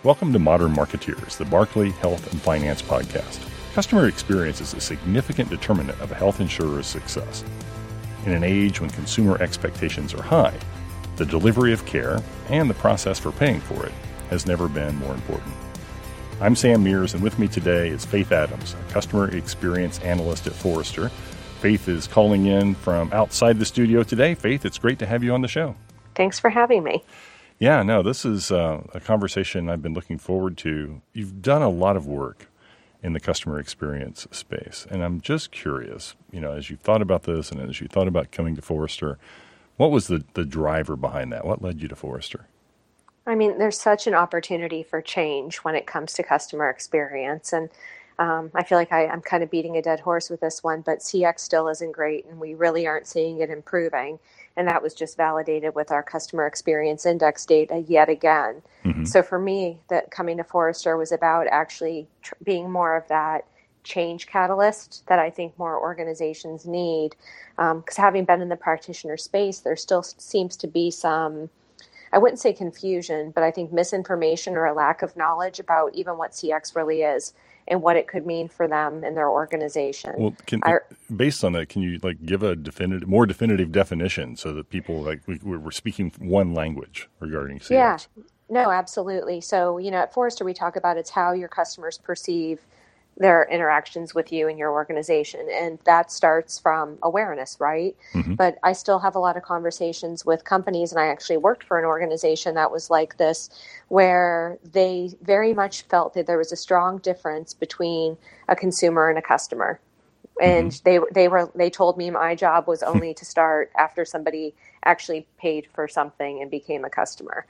Welcome to Modern Marketeers, the Barclay Health and Finance podcast. Customer experience is a significant determinant of a health insurer's success. In an age when consumer expectations are high, the delivery of care and the process for paying for it has never been more important. I'm Sam Mears, and with me today is Faith Adams, a customer experience analyst at Forrester. Faith is calling in from outside the studio today. Faith, it's great to have you on the show. Thanks for having me. Yeah, no, this is a conversation I've been looking forward to. You've done a lot of work in the customer experience space, and I'm just curious, as you thought about this and as you thought about coming to Forrester, what was the driver behind that? What led you to Forrester? I mean, there's such an opportunity for change when it comes to customer experience, and I feel like I'm kind of beating a dead horse with this one, but CX still isn't great, and we really aren't seeing it improving. And that was just validated with our customer experience index data yet again. Mm-hmm. So for me, that coming to Forrester was about actually being more of that change catalyst that I think more organizations need. Because having been in the practitioner space, there still seems to be some, I wouldn't say confusion, but I think misinformation or a lack of knowledge about even what CX really is and what it could mean for them and their organization. Well, based on that, can you give a more definitive definition so that people we're speaking one language regarding CX? Yeah, no, absolutely. So, at Forrester, we talk about it's how your customers perceive their interactions with you and your organization. And that starts from awareness, right? Mm-hmm. But I still have a lot of conversations with companies, and I actually worked for an organization that was like this, where they very much felt that there was a strong difference between a consumer and a customer. And mm-hmm. they told me my job was only to start after somebody actually paid for something and became a customer.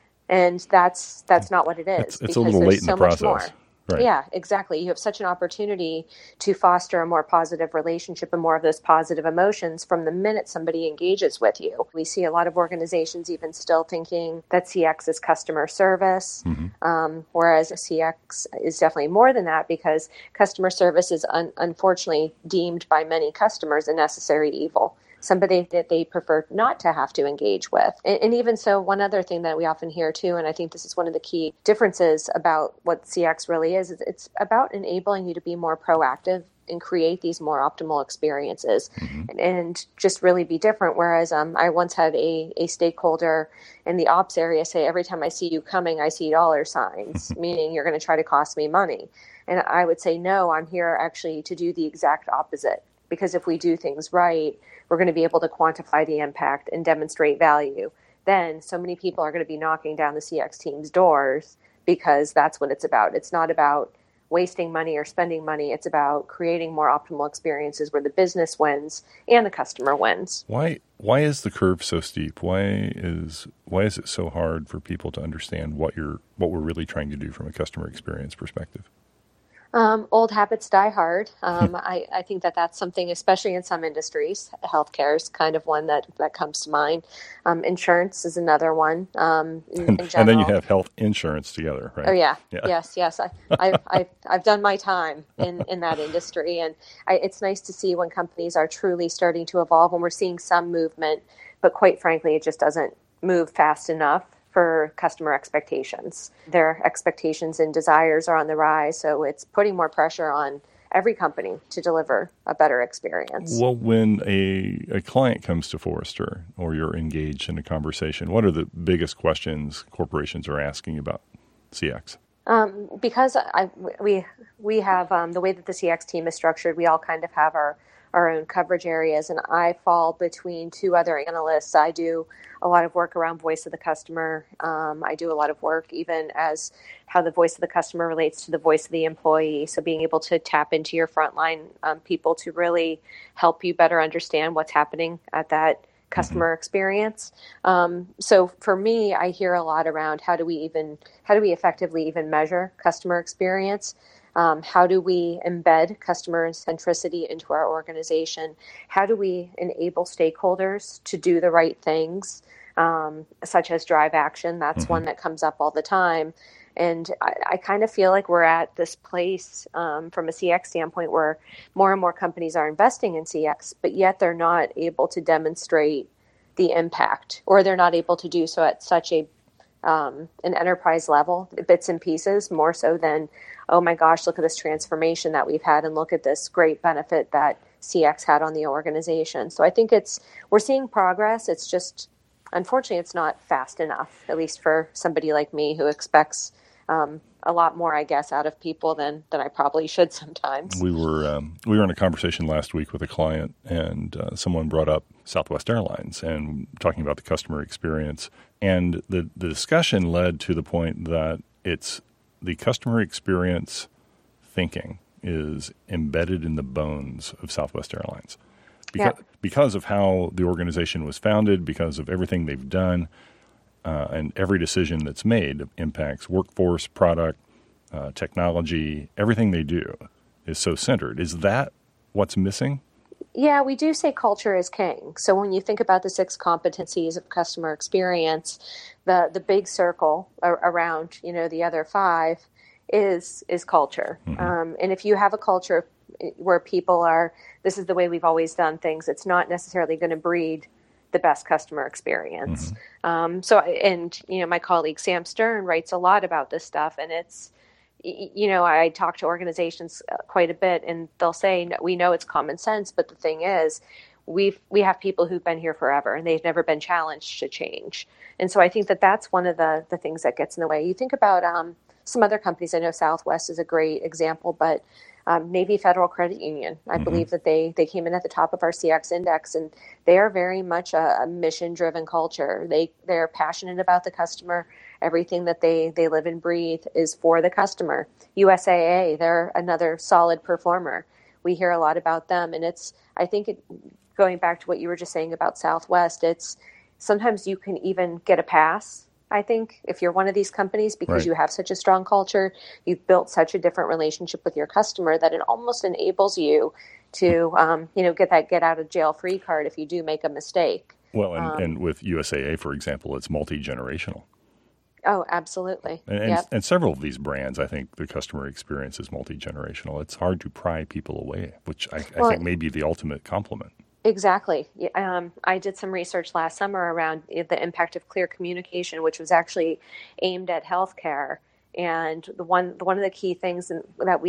And that's not what it is. It's a little late in the process. More. Right. Yeah, exactly. You have such an opportunity to foster a more positive relationship and more of those positive emotions from the minute somebody engages with you. We see a lot of organizations even still thinking that CX is customer service, mm-hmm. Whereas CX is definitely more than that, because customer service is unfortunately deemed by many customers a necessary evil. Somebody that they prefer not to have to engage with. And even so, one other thing that we often hear too, and I think this is one of the key differences about what CX really is it's about enabling you to be more proactive and create these more optimal experiences, mm-hmm. and just really be different. Whereas I once had a stakeholder in the ops area say, every time I see you coming, I see dollar signs, meaning you're going to try to cost me money. And I would say, no, I'm here actually to do the exact opposite. Because if we do things right, we're going to be able to quantify the impact and demonstrate value. Then so many people are going to be knocking down the CX team's doors, because that's what it's about. It's not about wasting money or spending money. It's about creating more optimal experiences where the business wins and the customer wins. Why is the curve so steep? Why is it so hard for people to understand what we're really trying to do from a customer experience perspective? Old habits die hard. I think that's something, especially in some industries. Healthcare is kind of one that comes to mind. Insurance is another one. In general. And then you have health insurance together, right? Oh yeah. Yes. I've done my time in that industry, and it's nice to see when companies are truly starting to evolve, and we're seeing some movement, but quite frankly, it just doesn't move fast enough for customer expectations. Their expectations and desires are on the rise, so it's putting more pressure on every company to deliver a better experience. Well, when a client comes to Forrester or you're engaged in a conversation, what are the biggest questions corporations are asking about CX? Because we have the way that the CX team is structured, we all kind of have our own coverage areas, and I fall between two other analysts. I do a lot of work around voice of the customer. I do a lot of work even as how the voice of the customer relates to the voice of the employee. So being able to tap into your frontline people to really help you better understand what's happening at that customer experience. So for me, I hear a lot around how do we effectively even measure customer experience? How do we embed customer centricity into our organization? How do we enable stakeholders to do the right things, such as drive action? That's one that comes up all the time. And I kind of feel like we're at this place from a CX standpoint where more and more companies are investing in CX, but yet they're not able to demonstrate the impact, or they're not able to do so at such a an enterprise level, bits and pieces, more so than, oh my gosh, look at this transformation that we've had and look at this great benefit that CX had on the organization. So I think we're seeing progress. It's just, unfortunately, it's not fast enough, at least for somebody like me who expects a lot more, I guess, out of people than I probably should sometimes. We were in a conversation last week with a client, and someone brought up Southwest Airlines and talking about the customer experience. And the discussion led to the point that it's the customer experience thinking is embedded in the bones of Southwest Airlines. Because of how the organization was founded, because of everything they've done, and every decision that's made impacts workforce, product, technology. Everything they do is so centered. Is that what's missing? Yeah, we do say culture is king. So when you think about the 6 competencies of customer experience, the big circle around the other 5 is culture. Mm-hmm. And if you have a culture where people are, this is the way we've always done things, it's not necessarily going to breed the best customer experience. Mm-hmm. My colleague Sam Stern writes a lot about this stuff, and it's, I talk to organizations quite a bit, and they'll say, we know it's common sense, but the thing is, we have people who've been here forever, and they've never been challenged to change. And so I think that's one of the things that gets in the way. You think about some other companies. I know Southwest is a great example, but Navy Federal Credit Union, I mm-hmm. believe that they came in at the top of our CX index, and they are very much a mission-driven culture. They're passionate about the customer. Everything that they live and breathe is for the customer. USAA, they're another solid performer. We hear a lot about them, and going back to what you were just saying about Southwest, it's sometimes you can even get a pass, I think, if you're one of these companies, because you have such a strong culture, you've built such a different relationship with your customer that it almost enables you to, get that get out of jail free card if you do make a mistake. Well, and with USAA, for example, it's multi-generational. Oh, absolutely. And several of these brands, I think the customer experience is multi-generational. It's hard to pry people away, which I think may be the ultimate compliment. Exactly. I did some research last summer around the impact of clear communication, which was actually aimed at healthcare. And one of the key things that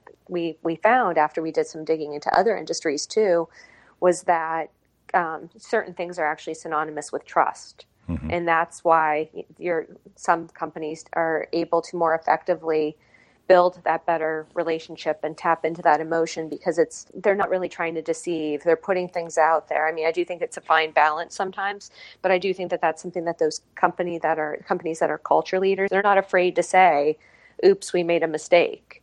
we found after we did some digging into other industries too, was that certain things are actually synonymous with trust. Mm-hmm. And that's why some companies are able to more effectively build that better relationship and tap into that emotion, because they're not really trying to deceive. They're putting things out there. I mean, I do think it's a fine balance sometimes, but I do think that that's something that those companies that are culture leaders, they're not afraid to say, oops, we made a mistake.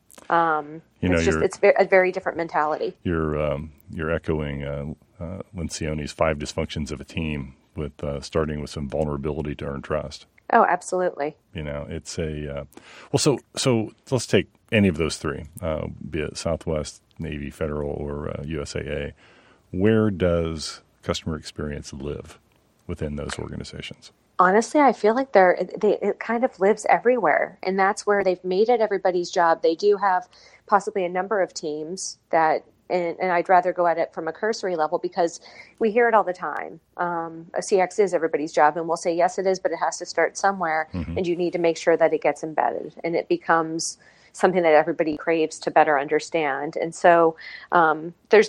It's a very different mentality. You're echoing Lencioni's 5 dysfunctions of a team, with starting with some vulnerability to earn trust. Oh, absolutely. It's so let's take any of those 3, be it Southwest, Navy, Federal, or USAA. Where does customer experience live within those organizations? Honestly, I feel like it kind of lives everywhere, and that's where they've made it everybody's job. They do have possibly a number of teams that, and I'd rather go at it from a cursory level, because we hear it all the time. A CX is everybody's job, and we'll say, yes, it is, but it has to start somewhere, mm-hmm. and you need to make sure that it gets embedded and it becomes something that everybody craves to better understand. And so there's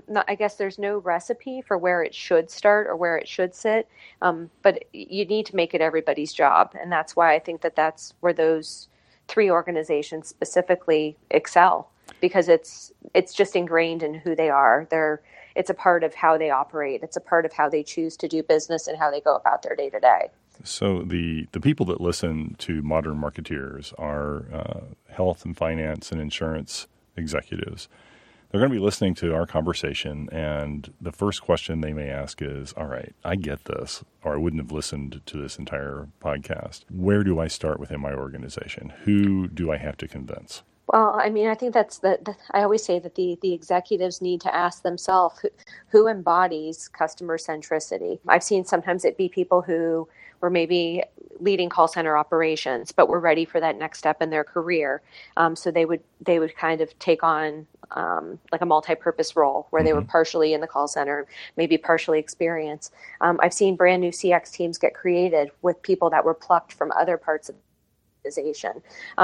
no recipe for where it should start or where it should sit, but you need to make it everybody's job. And that's why I think that that's where those 3 organizations specifically excel, because it's just ingrained in who they are. It's a part of how they operate. It's a part of how they choose to do business and how they go about their day-to-day. So the people that listen to Modern Marketeers are health and finance and insurance executives. They're going to be listening to our conversation, and the first question they may ask is, all right, I get this, or I wouldn't have listened to this entire podcast. Where do I start within my organization? Who do I have to convince? Well, I mean, I think that's I always say that the executives need to ask themselves who embodies customer centricity. I've seen sometimes it be people who were maybe leading call center operations, but were ready for that next step in their career. So they would kind of take on like a multi-purpose role where they were partially in the call center, maybe partially experienced. I've seen brand new CX teams get created with people that were plucked from other parts of the organization.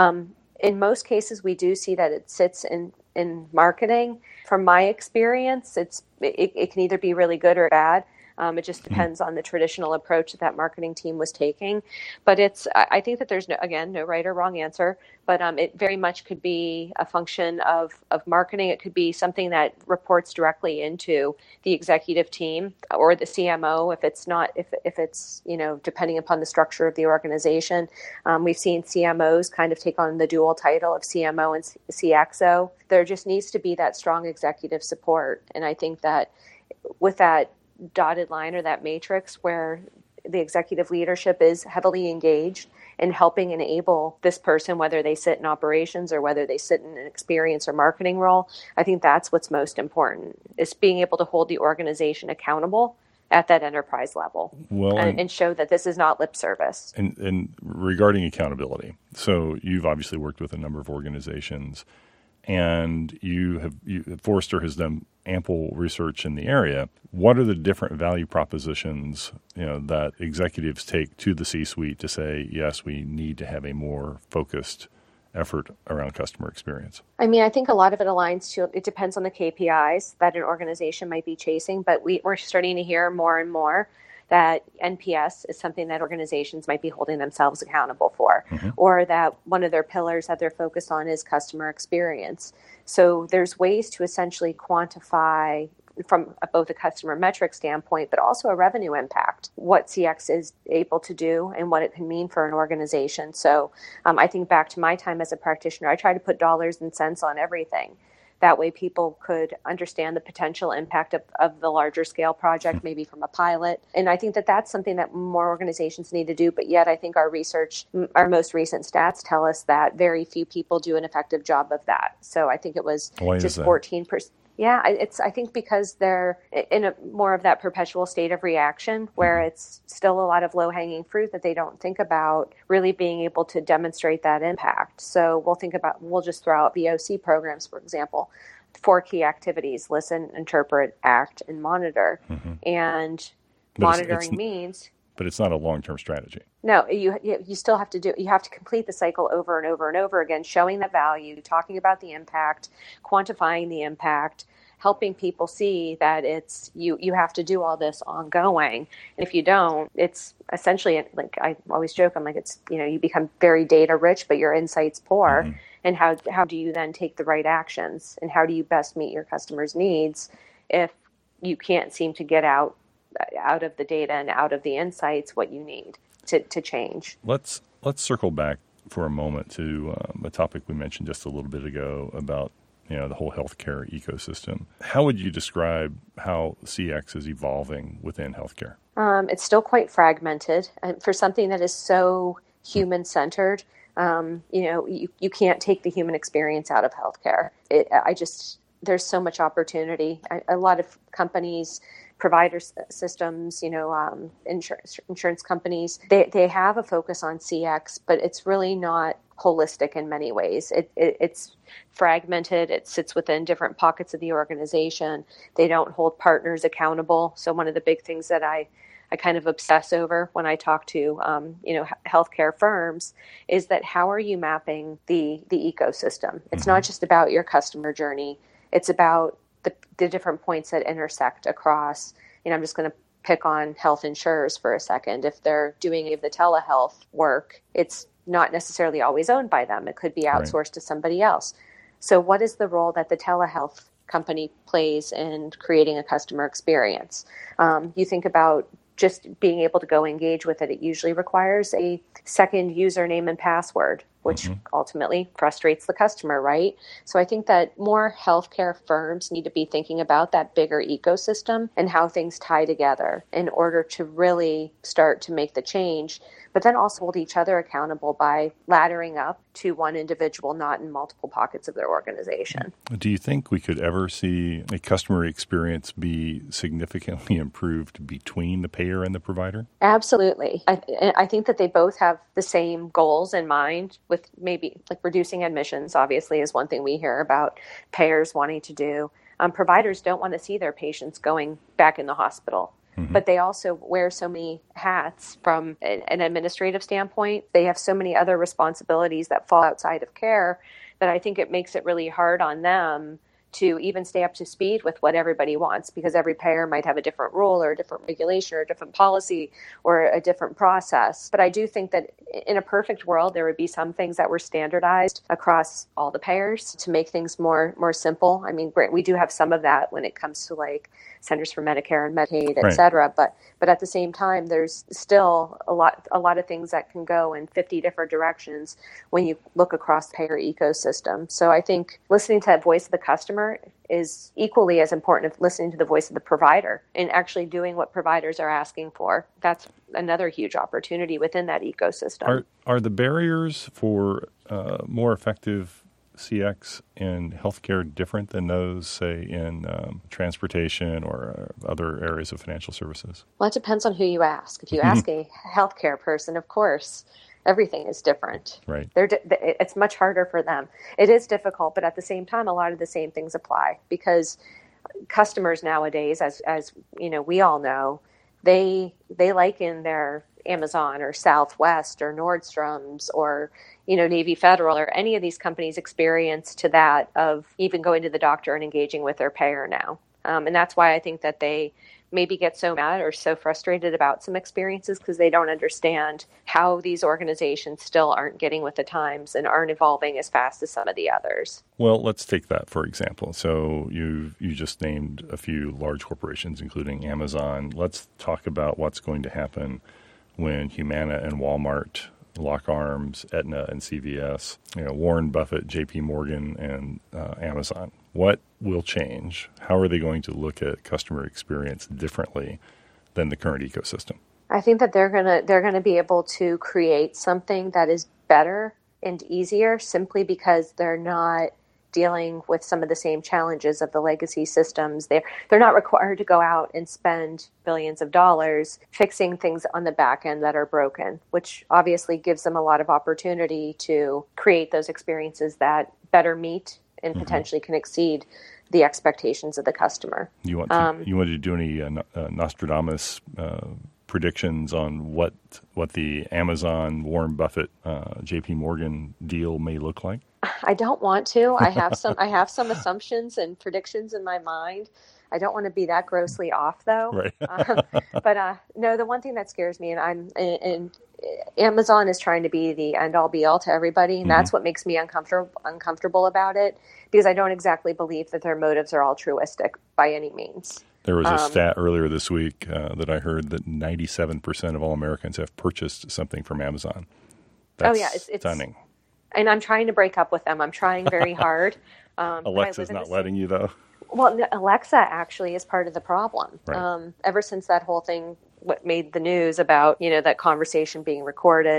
In most cases, we do see that it sits in marketing. From my experience, it can either be really good or bad. It just depends on the traditional approach that marketing team was taking. But I think that there's no right or wrong answer, but it very much could be a function of marketing. It could be something that reports directly into the executive team or the CMO if it's depending upon the structure of the organization. We've seen CMOs kind of take on the dual title of CMO and CXO. There just needs to be that strong executive support. And I think that with that dotted line or that matrix where the executive leadership is heavily engaged in helping enable this person, whether they sit in operations or whether they sit in an experience or marketing role, I think that's what's most important, is being able to hold the organization accountable at that enterprise level and show that this is not lip service. And regarding accountability, so you've obviously worked with a number of organizations, and Forrester has done ample research in the area. What are the different value propositions, that executives take to the C-suite to say, yes, we need to have a more focused effort around customer experience? I mean, I think a lot of it aligns to, it depends on the KPIs that an organization might be chasing, but we're starting to hear more and more that NPS is something that organizations might be holding themselves accountable for, or that one of their pillars that they're focused on is customer experience. So there's ways to essentially quantify from both a customer metric standpoint, but also a revenue impact, what CX is able to do and what it can mean for an organization. So I think back to my time as a practitioner, I try to put dollars and cents on everything. That way people could understand the potential impact of the larger scale project, maybe from a pilot. And I think that that's something that more organizations need to do. But yet I think our research, our most recent stats tell us that very few people do an effective job of that. So I think it was just 14%. Yeah, I think because they're in a more of that perpetual state of reaction where it's still a lot of low-hanging fruit that they don't think about really being able to demonstrate that impact. So we'll just throw out VOC programs, for example, 4 key activities: listen, interpret, act, and monitor. And monitoring means... But it's not a long-term strategy. No, you still have to you have to complete the cycle over and over and over again, showing the value, talking about the impact, quantifying the impact, helping people see that it's you have to do all this ongoing. And if you don't, it's essentially, like I always joke, I'm like, it's, you become very data rich, but your insight's poor. And how do you then take the right actions? And how do you best meet your customers' needs if you can't seem to get out of the data and out of the insights what you need to change? Let's circle back for a moment to a topic we mentioned just a little bit ago about the whole healthcare ecosystem. How would you describe how CX is evolving within healthcare? It's still quite fragmented, and for something that is so human-centered, you can't take the human experience out of healthcare. There's so much opportunity. A lot of companies, provider systems, insurance companies, they have a focus on CX, but it's really not holistic in many ways. It's fragmented. It sits within different pockets of the organization. They don't hold partners accountable. So one of the big things that I kind of obsess over when I talk to healthcare firms is that how are you mapping the ecosystem? It's not just about your customer journey. It's about the different points that intersect across. I'm just going to pick on health insurers for a second. If they're doing any of the telehealth work, it's not necessarily always owned by them. It could be outsourced to somebody else. So what is the role that the telehealth company plays in creating a customer experience? You think about just being able to go engage with it. It usually requires a second username and password, which ultimately frustrates the customer, right? So I think that more healthcare firms need to be thinking about that bigger ecosystem and how things tie together in order to really start to make the change. but then also hold each other accountable by laddering up to one individual, not in multiple pockets of their organization. Do you think we could ever see a customer experience be significantly improved between the payer and the provider? Absolutely. I think that they both have the same goals in mind, with maybe like reducing admissions, obviously, is one thing we hear about payers wanting to do. Providers don't want to see their patients going back in the hospital. But they also wear so many hats from an administrative standpoint. They have so many other responsibilities that fall outside of care that I think it makes it really hard on them to even stay up to speed with what everybody wants, because every payer might have a different rule or a different regulation or a different policy or a different process. But I do think that in a perfect world, there would be some things that were standardized across all the payers to make things more simple. I mean, we do have some of that when it comes to like Centers for Medicare and Medicaid, et cetera. But at the same time, there's still a lot of things that can go in 50 different directions when you look across the payer ecosystem. So I think listening to that voice of the customer is equally as important as listening to the voice of the provider and actually doing what providers are asking for. That's another huge opportunity within that ecosystem. Are the barriers for more effective CX in healthcare different than those, say, in transportation or other areas of financial services? Well, it depends on who you ask. If you ask a healthcare person, of course, everything is different. Right. It's much harder for them. It is difficult, but at the same time, a lot of the same things apply, because customers nowadays, as you know, we all know, they liken their Amazon or Southwest or Nordstrom's or Navy Federal or any of these companies' experience to that of even going to the doctor and engaging with their payer now. And that's why I think that they maybe get so mad or so frustrated about some experiences, because they don't understand how these organizations still aren't getting with the times and aren't evolving as fast as some of the others. Well, let's take that, for example. So you just named a few large corporations, including Amazon. Let's talk about what's going to happen when Humana and Walmart lock arms, Aetna and CVS, Warren Buffett, JP Morgan, and Amazon. What will change? How are they going to look at customer experience differently than the current ecosystem? I think that they're gonna be able to create something that is better and easier, simply because they're not dealing with some of the same challenges of the legacy systems. They're not required to go out and spend billions of dollars fixing things on the back end that are broken, which obviously gives them a lot of opportunity to create those experiences that better meet and potentially can exceed the expectations of the customer. You want to do any Nostradamus predictions on what the Amazon, Warren Buffett, JP Morgan deal may look like? I don't want to. I have some assumptions and predictions in my mind. I don't want to be that grossly off, though. Right. But no, the one thing that scares me, and Amazon is trying to be the end-all be-all to everybody, and that's what makes me uncomfortable about it, because I don't exactly believe that their motives are altruistic by any means. There was a stat earlier this week that I heard that 97% of all Americans have purchased something from Amazon. That's it's stunning. And I'm trying to break up with them. I'm trying very hard. Alexa's not letting you, though. Well, Alexa actually is part of the problem. Right. Ever since that whole thing made the news about, that conversation being recorded,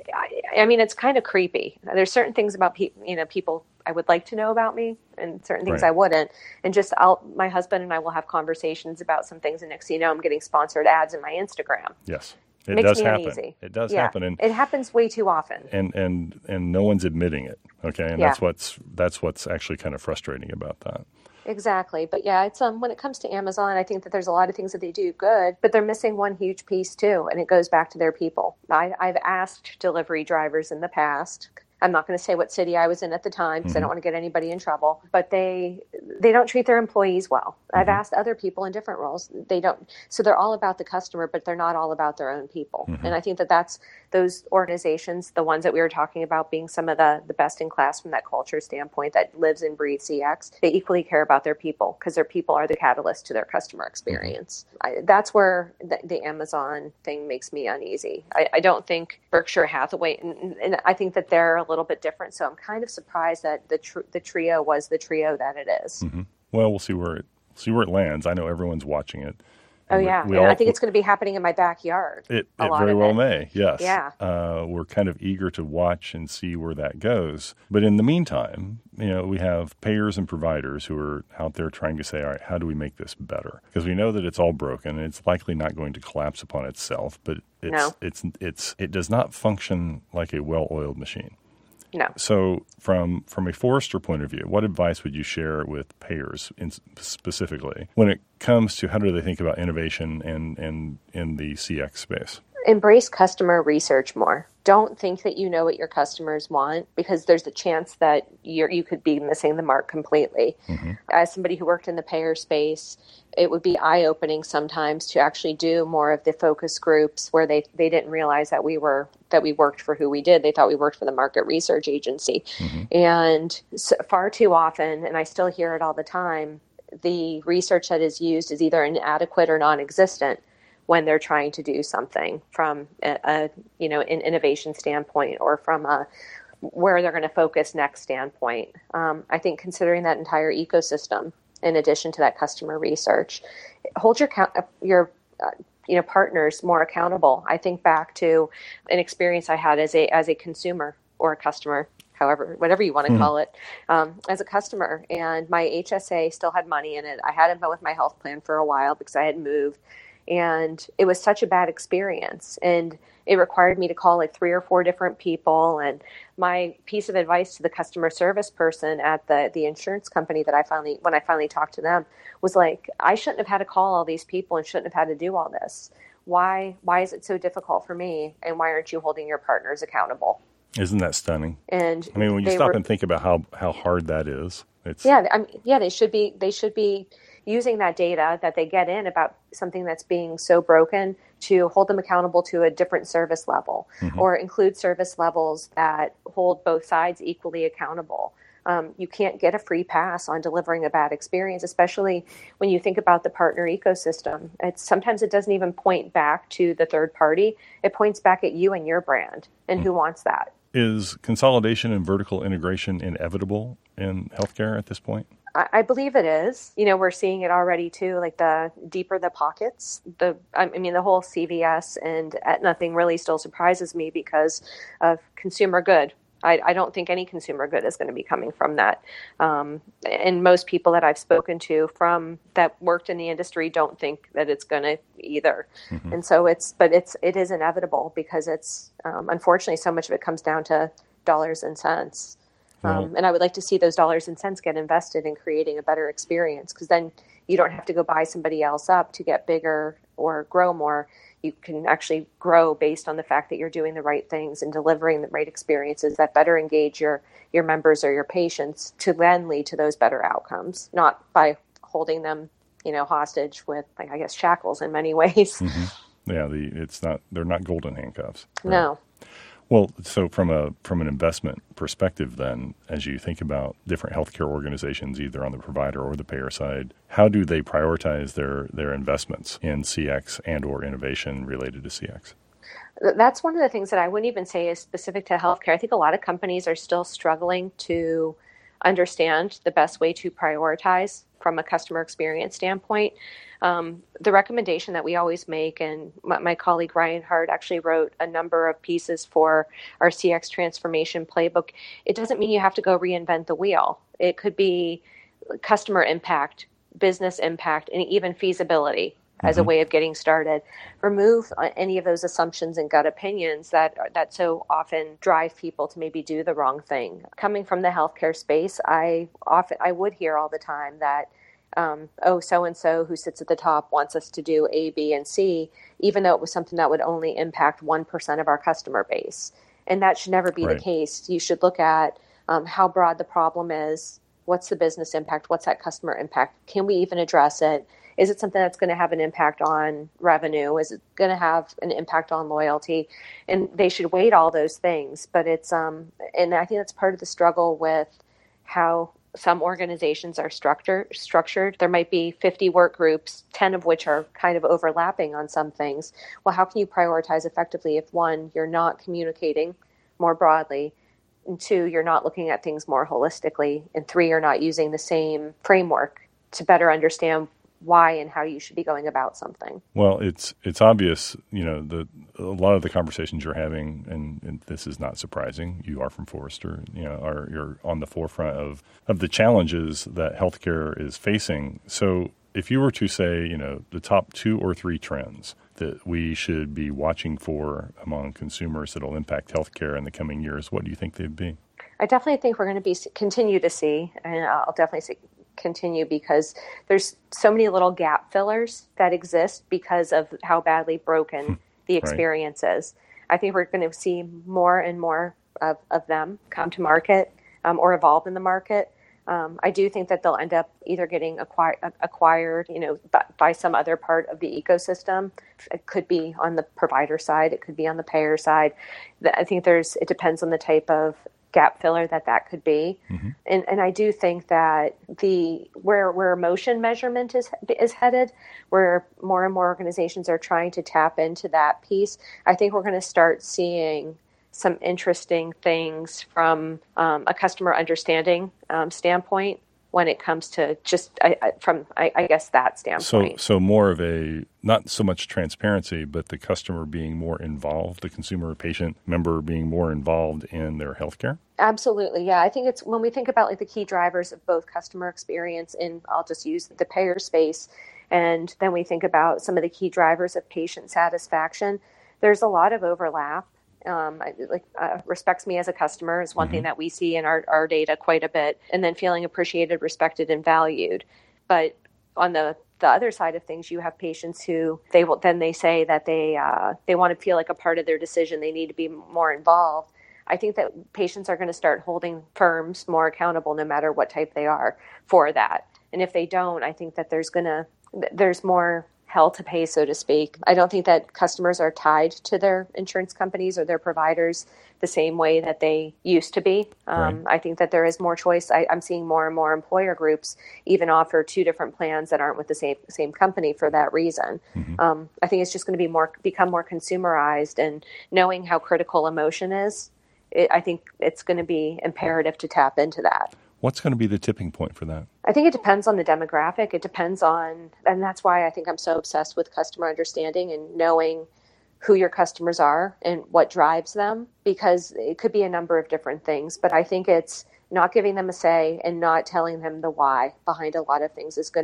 I mean, it's kind of creepy. There's certain things about people I would like to know about me, and certain things I wouldn't. And just my husband and I will have conversations about some things, and next thing you know, I'm getting sponsored ads in my Instagram. Yes. It does happen. Uneasy. It does happen, and it happens way too often. And no one's admitting it. Okay, and that's what's actually kind of frustrating about that. Exactly, but it's when it comes to Amazon, I think that there's a lot of things that they do good, but they're missing one huge piece too, and it goes back to their people. I've asked delivery drivers in the past. I'm not going to say what city I was in at the time because I don't want to get anybody in trouble, but they don't treat their employees well. I've asked other people in different roles. They don't. So they're all about the customer, but they're not all about their own people. And I think that that's those organizations, the ones that we were talking about being some of the best in class from that culture standpoint that lives and breathes CX, they equally care about their people because their people are the catalyst to their customer experience. That's where the Amazon thing makes me uneasy. I don't think Berkshire Hathaway, and I think that they're a little bit different. So I'm kind of surprised that the trio was the trio that it is. Well, we'll see where it lands. I know everyone's watching it. Oh, And yeah. And I think it's going to be happening in my backyard. It very well may, yes. Yeah. We're kind of eager to watch and see where that goes. But in the meantime, we have payers and providers who are out there trying to say, all right, how do we make this better? Because we know that it's all broken and it's likely not going to collapse upon itself, but it does not function like a well-oiled machine. No. So from a Forrester point of view, what advice would you share with payers specifically when it comes to how do they think about innovation and in the CX space? Embrace customer research more. Don't think that you know what your customers want, because there's a chance that you could be missing the mark completely. Mm-hmm. As somebody who worked in the payer space, it would be eye-opening sometimes to actually do more of the focus groups where they didn't realize that we worked for who we did. They thought we worked for the market research agency. Mm-hmm. And so far too often, and I still hear it all the time, the research that is used is either inadequate or non-existent when they're trying to do something from an innovation standpoint or from where they're going to focus next standpoint. I think considering that entire ecosystem, in addition to that customer research, hold your partners more accountable. I think back to an experience I had as a consumer or a customer, whatever you want to call it, as a customer. And my HSA still had money in it. I hadn't been with my health plan for a while because I had moved. And it was such a bad experience. And it required me to call like 3 or 4 different people. And my piece of advice to the customer service person at the insurance company that when I finally talked to them was like, I shouldn't have had to call all these people and shouldn't have had to do all this. Why is it so difficult for me? And why aren't you holding your partners accountable? Isn't that stunning? And I mean, when you stop and think about how hard that is, it's they should be using that data that they get in about something that's being so broken to hold them accountable to a different service level, mm-hmm. or include service levels that hold both sides equally accountable. You can't get a free pass on delivering a bad experience, especially when you think about the partner ecosystem. Sometimes it doesn't even point back to the third party. It points back at you and your brand, and who wants that? Is consolidation and vertical integration inevitable in healthcare at this point? I believe it is. We're seeing it already too, like the deeper the pockets, the whole CVS and Aetna thing really still surprises me because of consumer good. I don't think any consumer good is going to be coming from that. And most people that I've spoken to from that worked in the industry don't think that it's going to either. Mm-hmm. And so it is inevitable because it's, unfortunately, so much of it comes down to dollars and cents. And I would like to see those dollars and cents get invested in creating a better experience, because then you don't have to go buy somebody else up to get bigger or grow more. You can actually grow based on the fact that you're doing the right things and delivering the right experiences that better engage your members or your patients to then lead to those better outcomes, not by holding them, hostage with, shackles in many ways. Mm-hmm. Yeah, they're not golden handcuffs. Right? No. Well, so from an investment perspective then, as you think about different healthcare organizations, either on the provider or the payer side, how do they prioritize their investments in CX and or innovation related to CX? That's one of the things that I wouldn't even say is specific to healthcare. I think a lot of companies are still struggling to understand the best way to prioritize from a customer experience standpoint. The recommendation that we always make, and my colleague Ryan Hart actually wrote a number of pieces for our CX transformation playbook. It doesn't mean you have to go reinvent the wheel. It could be customer impact, business impact, and even feasibility as a way of getting started. Remove any of those assumptions and gut opinions that so often drive people to maybe do the wrong thing. Coming from the healthcare space, I would hear all the time that so-and-so who sits at the top wants us to do A, B, and C, even though it was something that would only impact 1% of our customer base. And that should never be the case. You should look at how broad the problem is, what's the business impact, what's that customer impact, can we even address it? Is it something that's going to have an impact on revenue? Is it going to have an impact on loyalty? And they should weight all those things. But it's, and I think that's part of the struggle with how some organizations are structured. There might be 50 work groups, 10 of which are kind of overlapping on some things. Well, how can you prioritize effectively if 1, you're not communicating more broadly, and 2, you're not looking at things more holistically, and 3, you're not using the same framework to better understand why and how you should be going about something. Well, it's obvious, a lot of the conversations you're having, and this is not surprising. You are from Forrester, you're on the forefront of the challenges that healthcare is facing. So if you were to say, the top 2 or 3 trends that we should be watching for among consumers that will impact healthcare in the coming years, what do you think they'd be? I definitely think we're going to continue to see, and I'll definitely say continue, because there's so many little gap fillers that exist because of how badly broken the experience is. I think we're going to see more and more of them come to market or evolve in the market. I do think that they'll end up either getting acquired, by some other part of the ecosystem. It could be on the provider side, it could be on the payer side. I think it depends on the type of gap filler that could be. Mm-hmm. And I do think that where emotion measurement is headed, where more and more organizations are trying to tap into that piece, I think we're going to start seeing some interesting things from a customer understanding standpoint when it comes to just from that standpoint. So more of not so much transparency, but the customer being more involved, the consumer, patient, member being more involved in their healthcare? Absolutely, yeah. I think it's when we think about the key drivers of both customer experience in, I'll just use the payer space, and then we think about some of the key drivers of patient satisfaction, there's a lot of overlap. Respects me as a customer is one thing that we see in our data quite a bit, and then feeling appreciated, respected, and valued. But on the other side of things, you have patients who they say that they want to feel like a part of their decision. They need to be more involved. I think that patients are going to start holding firms more accountable, no matter what type they are, for that. And if they don't, I think that there's more hell to pay, so to speak. I don't think that customers are tied to their insurance companies or their providers the same way that they used to be. I think that there is more choice. I'm seeing more and more employer groups even offer 2 different plans that aren't with the same company for that reason. Mm-hmm. I think it's just going to become more consumerized, and knowing how critical emotion is, I think it's going to be imperative to tap into that. What's going to be the tipping point for that? I think it depends on the demographic. It depends on, and that's why I think I'm so obsessed with customer understanding and knowing who your customers are and what drives them, because it could be a number of different things. But I think it's not giving them a say and not telling them the why behind a lot of things is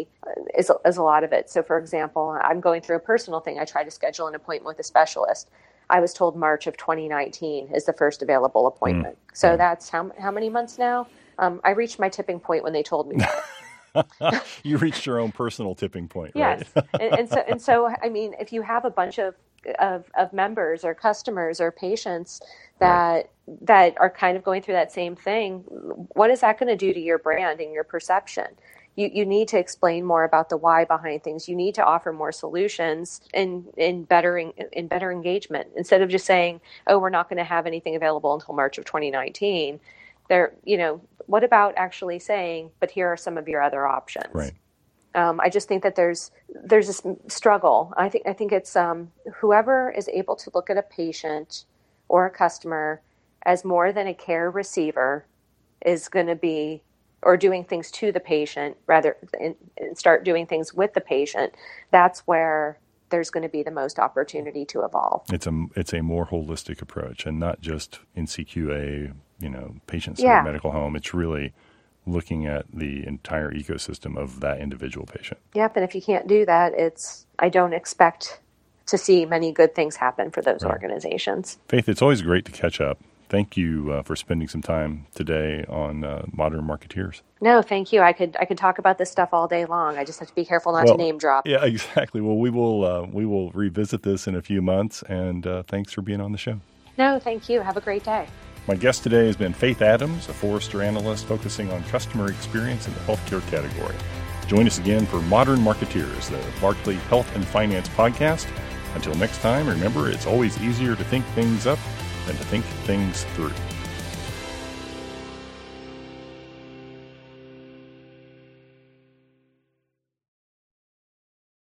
a lot of it. So, for example, I'm going through a personal thing. I tried to schedule an appointment with a specialist. I was told March of 2019 is the first available appointment. So that's how many months now? I reached my tipping point when they told me that. You reached your own personal tipping point, yes. Right? and so, I mean, if you have a bunch of members or customers or patients that are kind of going through that same thing, what is that going to do to your brand and your perception? You need to explain more about the why behind things. You need to offer more solutions in better engagement, instead of just saying, "Oh, we're not going to have anything available until March of 2019." What about actually saying, "But here are some of your other options"? Right. I just think that there's this struggle. I think it's whoever is able to look at a patient or a customer as more than a care receiver is going to be, or doing things to the patient rather and start doing things with the patient. That's where there's going to be the most opportunity to evolve. It's a more holistic approach, and not just in CQA, patient-centered medical home. It's really looking at the entire ecosystem of that individual patient. Yep, and if you can't do that, I don't expect to see many good things happen for those organizations. Faith, it's always great to catch up. Thank you for spending some time today on Modern Marketeers. No, thank you. I could talk about this stuff all day long. I just have to be careful not to name drop. Yeah, exactly. Well, we will revisit this in a few months, and thanks for being on the show. No, thank you. Have a great day. My guest today has been Faith Adams, a Forrester analyst focusing on customer experience in the healthcare category. Join us again for Modern Marketeers, the Barclay Health and Finance podcast. Until next time, remember, it's always easier to think things up than to think things through.